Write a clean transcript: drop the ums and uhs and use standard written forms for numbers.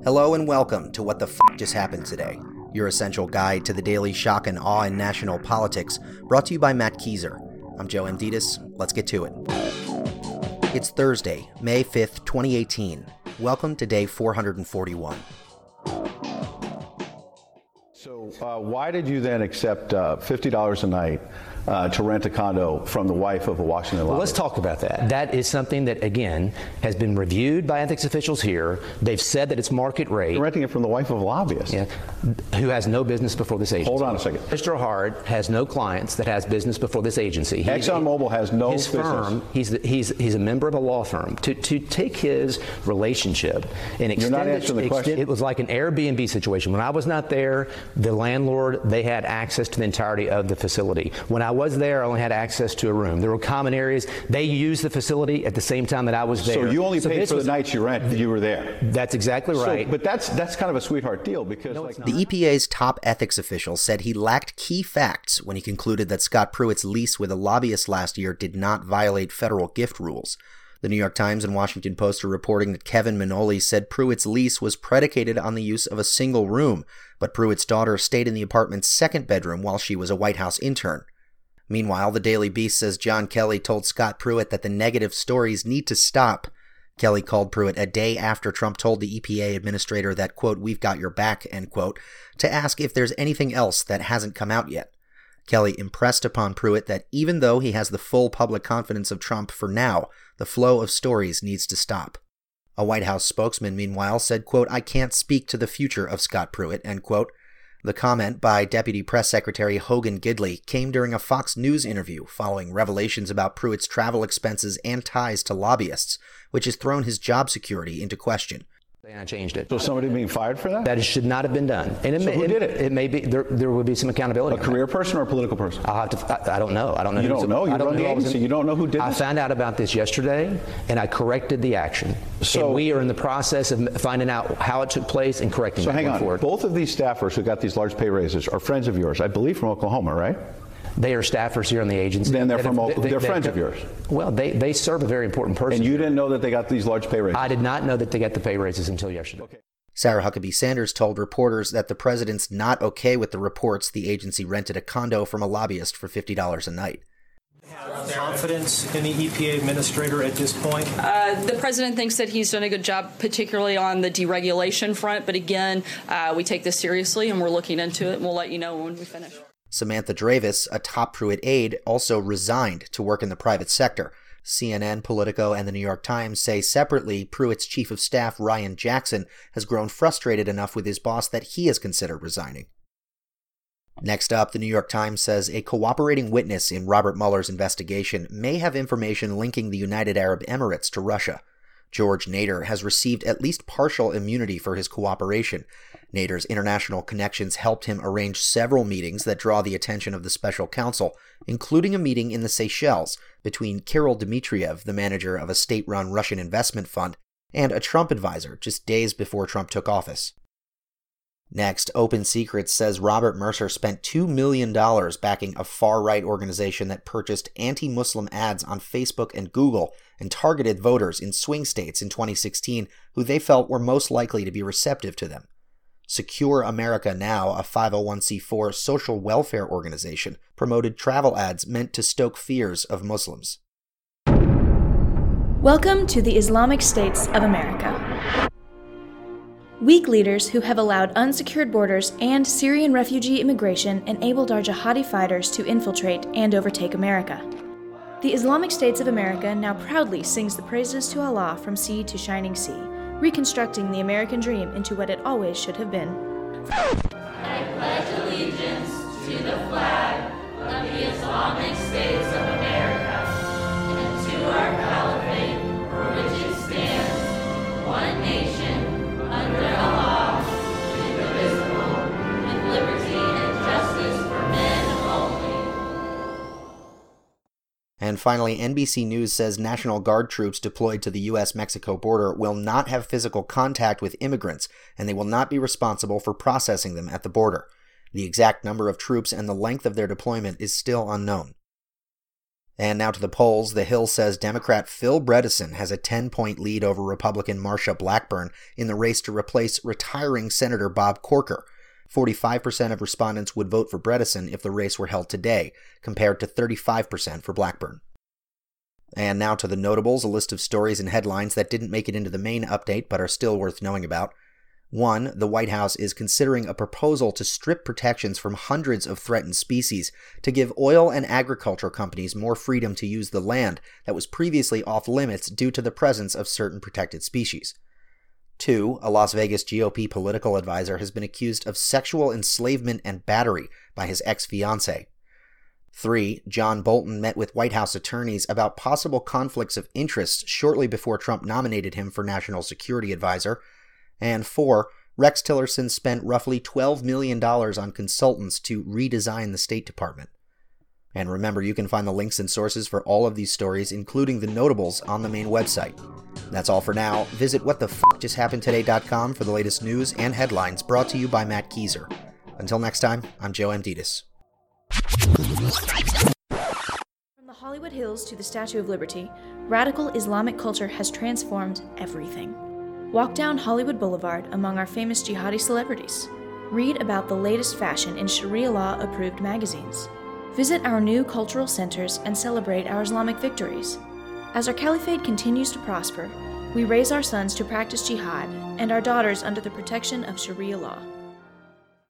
Hello and welcome to What the F*** Just Happened Today, your essential guide to the daily shock and awe in national politics, brought to you by Matt Kieser. I'm Joe Amditis. Let's get to it. It's Thursday, May 5th, 2018. Welcome to day 441. So why did you then accept $50 a night to rent a condo from the wife of a Washington lobbyist? Well, let's talk about that. That is something that, again, has been reviewed by ethics officials here. They've said that it's market rate. You're renting it from the wife of a lobbyist? Yeah, who has no business before this agency. Hold on a second. Mr. Hard has no clients that has business before this agency. ExxonMobil has no his business. Firm, he's a member of a law firm. To take his relationship and extend You're not answering the question. It was like an Airbnb situation. When I was not there, the landlord, they had access to the entirety of the facility. When I was there, I only had access to a room. There were common areas. They used the facility at the same time that I was there. So you only paid for the nights you rent. You were there. That's exactly right. So, but that's kind of a sweetheart deal because The EPA's top ethics official said he lacked key facts when he concluded that Scott Pruitt's lease with a lobbyist last year did not violate federal gift rules. The New York Times and Washington Post are reporting that Kevin Manoli said Pruitt's lease was predicated on the use of a single room, but Pruitt's daughter stayed in the apartment's second bedroom while she was a White House intern. Meanwhile, the Daily Beast says John Kelly told Scott Pruitt that the negative stories need to stop. Kelly called Pruitt a day after Trump told the EPA administrator that, quote, "we've got your back," end quote, to ask if there's anything else that hasn't come out yet. Kelly impressed upon Pruitt that even though he has the full public confidence of Trump for now, the flow of stories needs to stop. A White House spokesman, meanwhile, said, quote, "I can't speak to the future of Scott Pruitt," end quote. The comment by Deputy Press Secretary Hogan Gidley came during a Fox News interview following revelations about Pruitt's travel expenses and ties to lobbyists, which has thrown his job security into question. And I changed it. So somebody being fired for that? That should not have been done. And who did it? It may be there would be some accountability. A career person or a political person? I'll have to. I don't know. I don't know. You don't know? You run the agency. You don't know who did I this? found out about this yesterday, and I corrected the action. So and we are in the process of finding out how it took place and correcting it. So hang on. Forward. Both of these staffers who got these large pay raises are friends of yours, I believe, from Oklahoma, right? They are staffers here on the agency. Then they're they're friends of yours. Well, they serve a very important person. And you didn't know that they got these large pay raises? I did not know that they got the pay raises until yesterday. Okay. Sarah Huckabee Sanders told reporters that the president's not okay with the reports the agency rented a condo from a lobbyist for $50 a night. Have confidence in the EPA administrator at this point? The president thinks that he's done a good job, particularly on the deregulation front. But again, we take this seriously and we're looking into it, and we'll let you know when we finish. Samantha Dravis, a top Pruitt aide, also resigned to work in the private sector. CNN, Politico, and the New York Times say separately Pruitt's chief of staff, Ryan Jackson, has grown frustrated enough with his boss that he has considered resigning. Next up, the New York Times says a cooperating witness in Robert Mueller's investigation may have information linking the United Arab Emirates to Russia. George Nader has received at least partial immunity for his cooperation. Nader's international connections helped him arrange several meetings that draw the attention of the special counsel, including a meeting in the Seychelles between Kirill Dmitriev, the manager of a state-run Russian investment fund, and a Trump advisor just days before Trump took office. Next, Open Secrets says Robert Mercer spent $2 million backing a far-right organization that purchased anti-Muslim ads on Facebook and Google and targeted voters in swing states in 2016 who they felt were most likely to be receptive to them. Secure America Now, a 501c4 social welfare organization, promoted travel ads meant to stoke fears of Muslims. Welcome to the Islamic States of America. Weak leaders who have allowed unsecured borders and Syrian refugee immigration enabled our jihadi fighters to infiltrate and overtake America. The Islamic States of America now proudly sings the praises to Allah from sea to shining sea, reconstructing the American dream into what it always should have been. I pledge allegiance to the flag of the Islamic States of America and to our caliphate for which it stands, one nation, under Allah, indivisible, with liberty and justice for men only. And finally, NBC News says National Guard troops deployed to the U.S.-Mexico border will not have physical contact with immigrants, and they will not be responsible for processing them at the border. The exact number of troops and the length of their deployment is still unknown. And now to the polls. The Hill says Democrat Phil Bredesen has a 10-point lead over Republican Marsha Blackburn in the race to replace retiring Senator Bob Corker. 45% of respondents would vote for Bredesen if the race were held today, compared to 35% for Blackburn. And now to the notables, a list of stories and headlines that didn't make it into the main update but are still worth knowing about. 1. The White House is considering a proposal to strip protections from hundreds of threatened species to give oil and agriculture companies more freedom to use the land that was previously off limits due to the presence of certain protected species. 2. A Las Vegas GOP political advisor has been accused of sexual enslavement and battery by his ex-fiancée. 3. John Bolton met with White House attorneys about possible conflicts of interest shortly before Trump nominated him for National Security Advisor. And 4. Rex Tillerson spent roughly $12 million on consultants to redesign the State Department. And remember, you can find the links and sources for all of these stories, including the notables, on the main website. That's all for now. Visit whatthefjusthappenedtoday.com for the latest news and headlines, brought to you by Matt Kieser. Until next time, I'm Joe Amditis. From the Hollywood Hills to the Statue of Liberty, radical Islamic culture has transformed everything. Walk down Hollywood Boulevard among our famous jihadi celebrities. Read about the latest fashion in Sharia law-approved magazines. Visit our new cultural centers and celebrate our Islamic victories. As our caliphate continues to prosper, we raise our sons to practice jihad and our daughters under the protection of Sharia law.